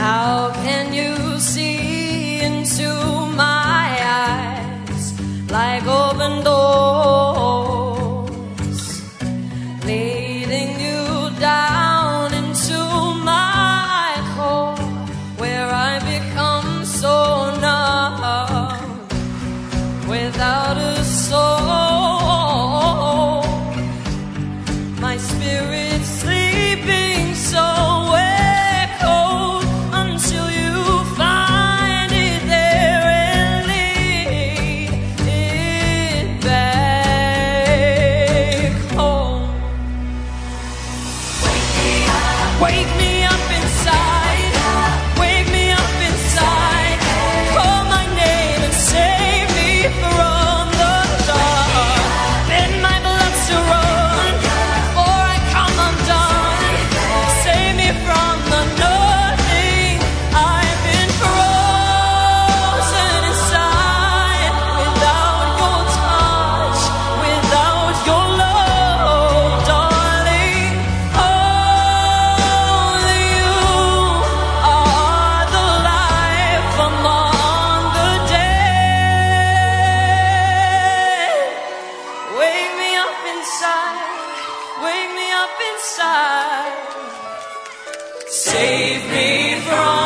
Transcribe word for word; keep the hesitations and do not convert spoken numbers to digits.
How can you see into my eyes like open doors, leading you down into my core, where I become so numb without a soul, my spirit sleeping so wake me up inside, wake me up inside, call my name and save me from the dark. Bid my blood to run before I come undone. Save me from the nothing. I've been frozen inside without your touch, without your love, darling. Wake me up inside, save me from